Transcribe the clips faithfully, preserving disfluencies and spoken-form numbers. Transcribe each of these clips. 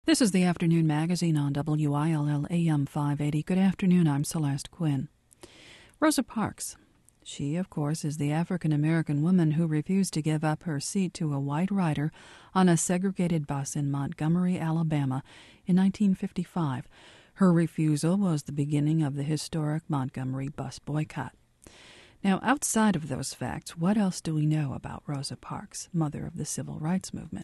This is the Afternoon Magazine on W I L L A M five eighty. Good afternoon, I'm Celeste Quinn. Rosa Parks. She, of course, is the African-American woman who refused to give up her seat to a white rider on a segregated bus in Montgomery, Alabama in nineteen fifty-five. Her refusal was the beginning of the historic Montgomery bus boycott. Now, outside of those facts, what else do we know about Rosa Parks, mother of the civil rights movement?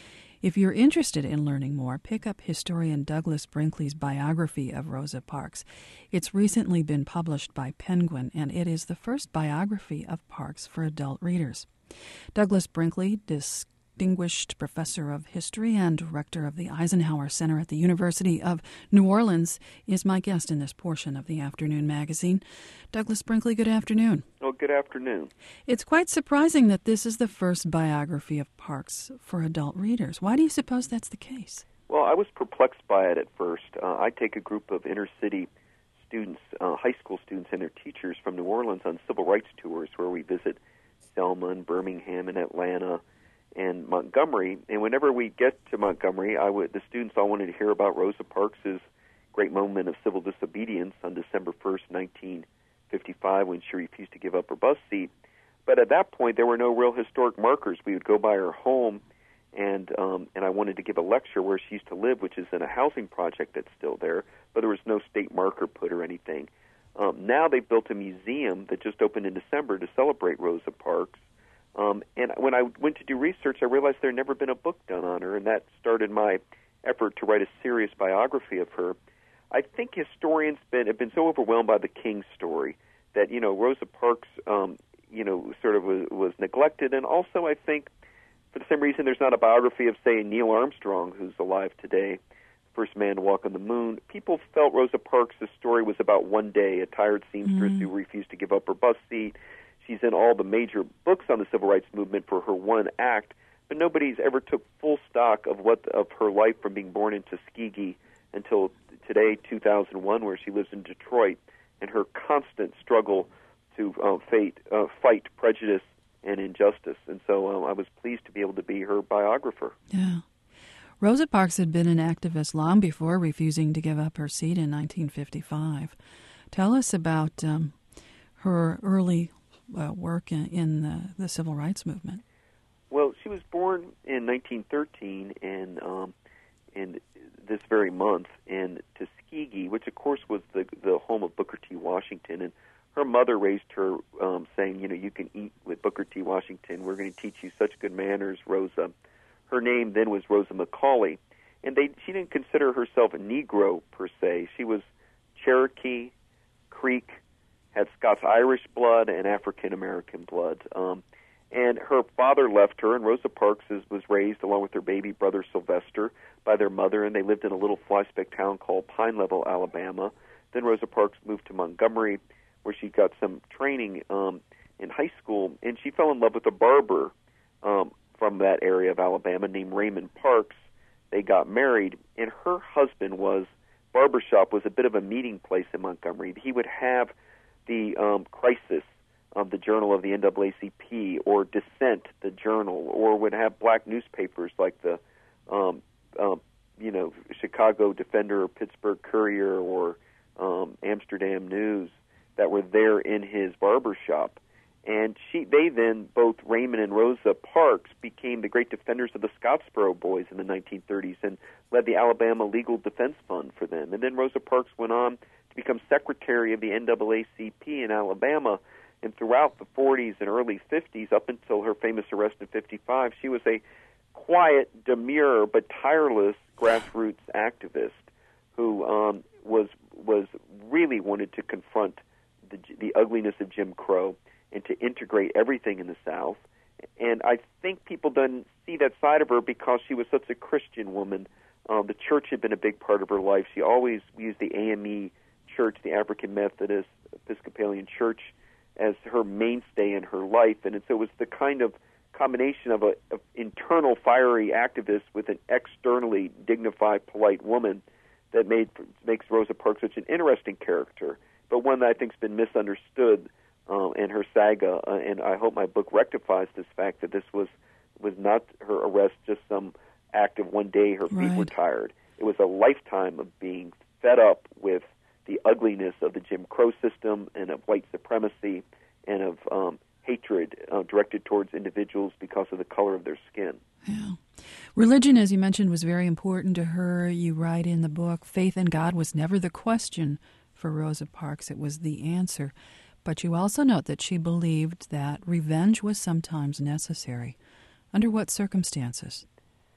If you're interested in learning more, pick up historian Douglas Brinkley's biography of Rosa Parks. It's recently been published by Penguin, and it is the first biography of Parks for adult readers. Douglas Brinkley, distinguished professor of history and director of the Eisenhower Center at the University of New Orleans, is my guest in this portion of the Afternoon Magazine. Douglas Brinkley, good afternoon. Oh, good afternoon. It's quite surprising that this is the first biography of Parks for adult readers. Why do you suppose that's the case? Well, I was perplexed by it at first. Uh, I take a group of inner-city students, uh, high school students and their teachers from New Orleans on civil rights tours where we visit Selma and Birmingham and Atlanta and Montgomery. And whenever we get to Montgomery, I would, the students all wanted to hear about Rosa Parks' great moment of civil disobedience on December first, nineteen fifty-five, when she refused to give up her bus seat. But at that point, there were no real historic markers. We would go by her home, and um, and I wanted to give a lecture where she used to live, which is in a housing project that's still there, but there was no state marker put or anything. Um, now they've built a museum that just opened in December to celebrate Rosa Parks. Um, and when I went to do research, I realized there had never been a book done on her, and that started my effort to write a serious biography of her. I think historians been, have been so overwhelmed by the King story that, you know, Rosa Parks, um, you know, sort of was, was neglected. And also, I think, for the same reason, there's not a biography of, say, Neil Armstrong, who's alive today, first man to walk on the moon. People felt Rosa Parks' story was about one day, a tired seamstress mm-hmm. who refused to give up her bus seat. She's in all the major books on the civil rights movement for her one act, but nobody's ever took full stock of what of her life from being born in Tuskegee until today, two thousand one, where she lives in Detroit, and her constant struggle to uh, fate, uh, fight prejudice and injustice. And so um, I was pleased to be able to be her biographer. Yeah. Rosa Parks had been an activist long before refusing to give up her seat in nineteen fifty-five. Tell us about um, her early uh, work in, in the, the civil rights movement. Well, she was born in nineteen thirteen in, um, in this very month in Tuskegee, which, of course, was the, the home of Booker T. Washington. And her mother raised her um, saying, you know, you can eat with Booker T. Washington. We're going to teach you such good manners, Rosa. Her name then was Rosa McCauley. And they, she didn't consider herself a Negro, per se. She was Cherokee, Creek, had Scots-Irish blood and African-American blood. Um, and her father left her, and Rosa Parks is, was raised, along with her baby brother Sylvester, by their mother, and they lived in a little fly-speck town called Pine Level, Alabama. Then Rosa Parks moved to Montgomery, where she got some training um, in high school, and she fell in love with a barber um, from that area of Alabama named Raymond Parks. They got married, and her husband was, barbershop was a bit of a meeting place in Montgomery. He would have the um, Crisis of the Journal of the N double A C P, or Dissent, the Journal, or would have black newspapers like the, um, um, you know, Chicago Defender or Pittsburgh Courier or um, Amsterdam News that were there in his barbershop. And she, they then, both Raymond and Rosa Parks, became the great defenders of the Scottsboro Boys in the nineteen thirties and led the Alabama Legal Defense Fund for them. And then Rosa Parks went on to become secretary of the N double A C P in Alabama. And throughout the forties and early fifties, up until her famous arrest in fifty-five, she was a quiet, demure, but tireless grassroots activist who um, was was really wanted to confront the, the ugliness of Jim Crow and to integrate everything in the South. And I think people don't see that side of her because she was such a Christian woman. Uh, the church had been a big part of her life. She always used the A M E Church, the African Methodist Episcopalian Church, as her mainstay in her life. And so it was the kind of combination of an internal fiery activist with an externally dignified, polite woman that made makes Rosa Parks such an interesting character, but one that I think has been misunderstood uh, in her saga. Uh, and I hope my book rectifies this fact that this was was not her arrest, just some act of one day her feet right. were tired. it was a lifetime of being fed up with the ugliness of the Jim Crow system and of white supremacy and of um, hatred uh, directed towards individuals because of the color of their skin. Yeah. Religion, as you mentioned, was very important to her. You write in the book, faith in God was never the question for Rosa Parks. It was the answer. But you also note that she believed that revenge was sometimes necessary. Under what circumstances?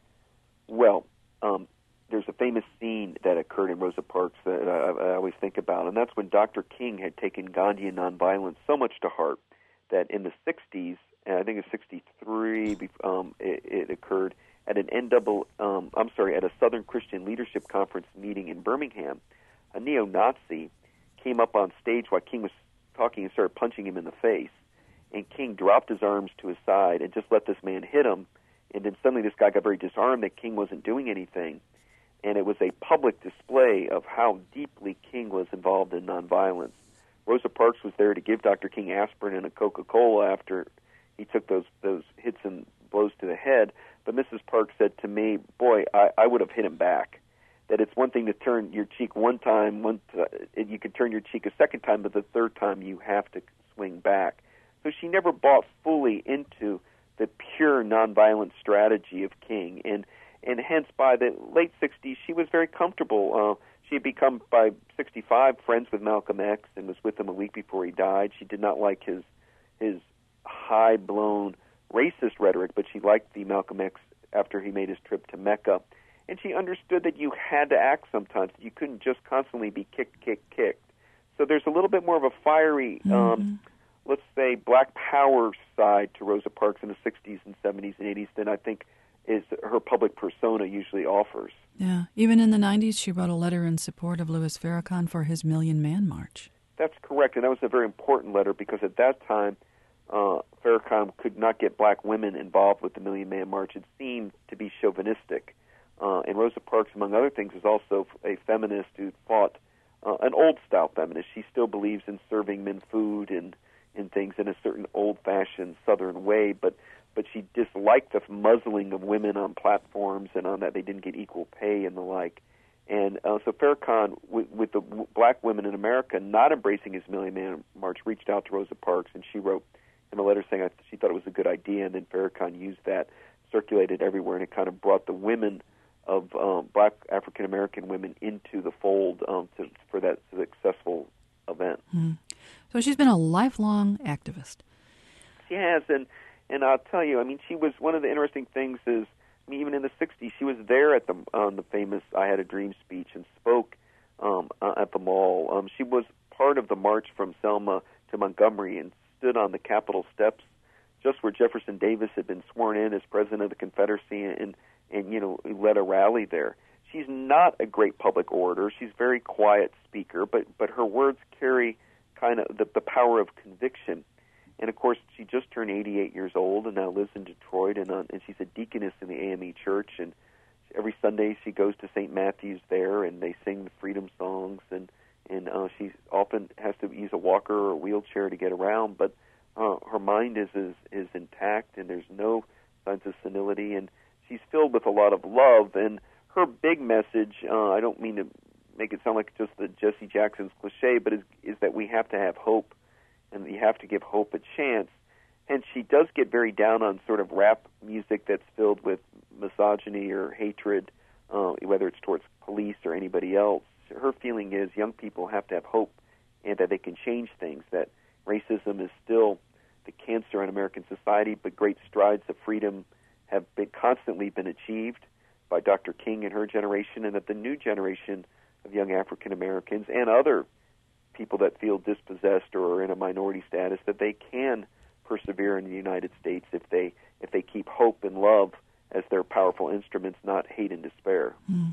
Well, um, there's a famous scene that occurred in Rosa Parks that I, I always think about, and that's when Doctor King had taken Gandhian nonviolence so much to heart that in the sixties, and I think in sixty-three, um, it, it occurred at an N double, um, I'm sorry, at a Southern Christian Leadership Conference meeting in Birmingham. A neo-Nazi came up on stage while King was talking and started punching him in the face, and King dropped his arms to his side and just let this man hit him, and then suddenly this guy got very disarmed that King wasn't doing anything. And it was a public display of how deeply King was involved in nonviolence. Rosa Parks was there to give Doctor King aspirin and a Coca-Cola after he took those those hits and blows to the head. But Missus Parks said to me, boy, I, I would have hit him back. That it's one thing to turn your cheek one time, one t- you can turn your cheek a second time, but the third time you have to swing back. So she never bought fully into the pure nonviolent strategy of King. And And hence, by the late sixties, she was very comfortable. Uh, she had become, by sixty-five, friends with Malcolm X and was with him a week before he died. She did not like his his high-blown racist rhetoric, but she liked the Malcolm X after he made his trip to Mecca. And she understood that you had to act sometimes. You couldn't just constantly be kicked, kicked, kicked. So there's a little bit more of a fiery, um, mm-hmm. let's say, black power side to Rosa Parks in the sixties and seventies and eighties than I think is her public persona usually offers. Yeah. Even in the nineties, she wrote a letter in support of Louis Farrakhan for his Million Man March. That's correct, and that was a very important letter because at that time, uh, Farrakhan could not get black women involved with the Million Man March. It seemed to be chauvinistic. Uh, and Rosa Parks, among other things, is also a feminist who fought, uh, an old-style feminist. She still believes in serving men food and, and things in a certain old-fashioned Southern way, but but she disliked the muzzling of women on platforms and on that they didn't get equal pay and the like. And uh, so Farrakhan, with, with the w- black women in America not embracing his Million Man March, reached out to Rosa Parks, and she wrote him a letter saying I, she thought it was a good idea, and then Farrakhan used that, circulated everywhere, and it kind of brought the women of um, black African-American women into the fold um, to, for that successful event. Mm. So she's been a lifelong activist. She has, and And I'll tell you, I mean, she was, one of the interesting things is, I mean, even in the sixties, she was there at the on the famous I Had a Dream speech and spoke um, uh, at the mall. Um, she was part of the march from Selma to Montgomery and stood on the Capitol steps just where Jefferson Davis had been sworn in as president of the Confederacy and, and you know, led a rally there. She's not a great public orator. She's a very quiet speaker, but, but her words carry kind of the, the power of conviction. And, of course, she just turned eighty-eight years old and now lives in Detroit, and, uh, and she's a deaconess in the A M E Church. And every Sunday she goes to Saint Matthew's there, and they sing the freedom songs. And, and uh, she often has to use a walker or a wheelchair to get around, but uh, her mind is, is, is intact, and there's no signs of senility. And she's filled with a lot of love. And her big message, uh, I don't mean to make it sound like just the Jesse Jackson's cliche, but is, is that we have to have hope. And you have to give hope a chance. And she does get very down on sort of rap music that's filled with misogyny or hatred, uh, whether it's towards police or anybody else. Her feeling is young people have to have hope and that they can change things, that racism is still the cancer in American society, but great strides of freedom have been constantly been achieved by Doctor King and her generation, and that the new generation of young African Americans and other people that feel dispossessed or are in a minority status, that they can persevere in the United States if they if they keep hope and love as their powerful instruments, not hate and despair. Mm.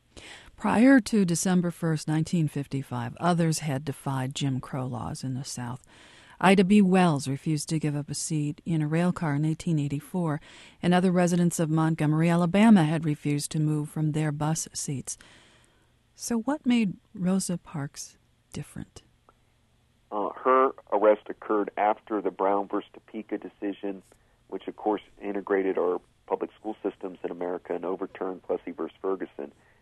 Prior to December first, nineteen fifty-five, others had defied Jim Crow laws in the South. Ida B. Wells refused to give up a seat in a rail car in eighteen eighty-four, and other residents of Montgomery, Alabama had refused to move from their bus seats. So what made Rosa Parks different? Uh, her arrest occurred after the Brown versus Topeka decision, which of course integrated our public school systems in America and overturned Plessy versus Ferguson.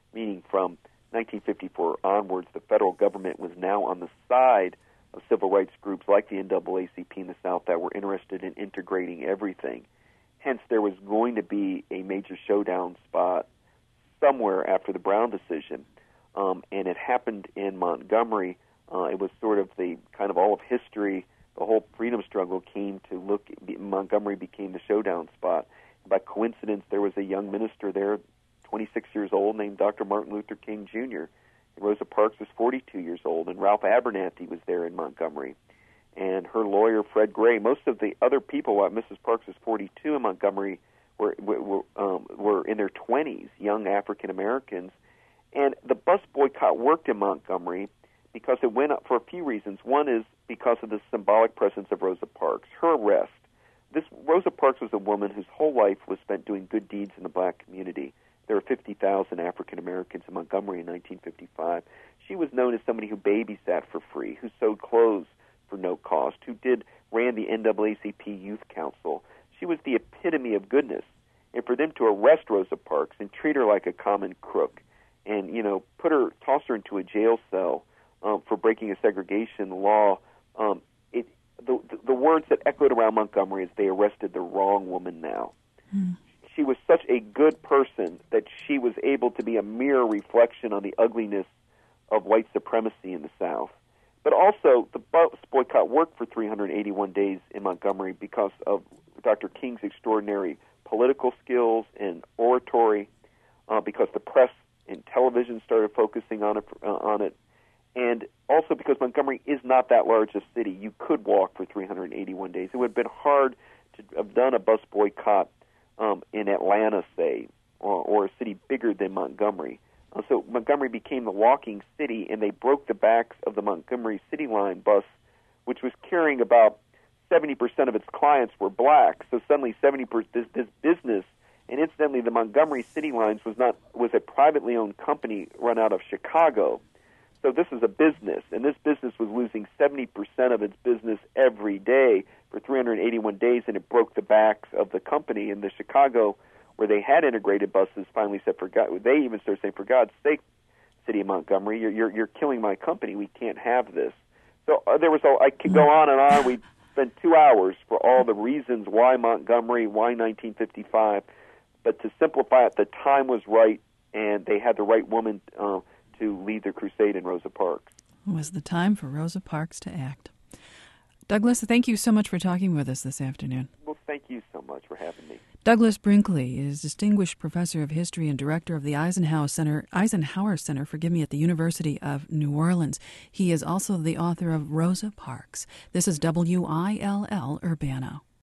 meaning from nineteen fifty-four onwards, the federal government was now on the side of civil rights groups like the N double A C P in the South that were interested in integrating everything. Hence, there was going to be a major showdown spot somewhere after the Brown decision, um, and it happened in Montgomery. Uh, it was sort of the kind of all of history. The whole freedom struggle came to look. Montgomery became the showdown spot. By coincidence, there was a young minister there, twenty-six years old, named Doctor Martin Luther King Junior And Rosa Parks was forty-two years old, and Ralph Abernathy was there in Montgomery. And her lawyer, Fred Gray, most of the other people, while Missus Parks was forty-two in Montgomery, were were, um, were in their twenties, young African Americans. And the bus boycott worked in Montgomery because it went up for a few reasons. One is because of the symbolic presence of Rosa Parks, her arrest. This Rosa Parks was a woman whose whole life was spent doing good deeds in the black community. There were fifty thousand African Americans in Montgomery in nineteen fifty-five. She was known as somebody who babysat for free, who sewed clothes for no cost, who did ran the N double A C P Youth Council. She was the epitome of goodness. And for them to arrest Rosa Parks and treat her like a common crook, and you know, put her, toss her into a jail cell um, for breaking a segregation law, um, it the the words that echoed around Montgomery is they arrested the wrong woman now. Mm. She was such a good person that she was able to be a mirror reflection on the ugliness of white supremacy in the South. But also, the bus boycott worked for three hundred eighty-one days in Montgomery because of Doctor King's extraordinary political skills and oratory, uh, because the press and television started focusing on it, uh, on it, and also because Montgomery is not that large a city. You could walk for three hundred eighty-one days. It would have been hard to have done a bus boycott um, in Atlanta, say, or, or a city bigger than Montgomery. Uh, so Montgomery became the walking city, and they broke the backs of the Montgomery City Line bus, which was carrying about seventy percent of its clients were black. So suddenly seventy percent this, this business, and incidentally the Montgomery City Lines was not was a privately owned company run out of Chicago. So this is a business, and this business was losing seventy percent of its business every day for three hundred eighty-one days, and it broke the backs of the company. In the Chicago, where they had integrated buses, finally said, "For God," they even started saying, "For God's sake, City of Montgomery, you're you're, you're killing my company. We can't have this." So uh, there was a, I could go on and on. We spent two hours for all the reasons why Montgomery, why nineteen fifty-five. But to simplify it, the time was right, and they had the right woman uh, to lead the crusade in Rosa Parks. It was the time for Rosa Parks to act. Douglas, thank you so much for talking with us this afternoon. Well, thank you so much for having me. Douglas Brinkley is Distinguished Professor of History and Director of the Eisenhower Center, Eisenhower Center, forgive me, at the University of New Orleans. He is also the author of Rosa Parks. This is W I L L Urbana.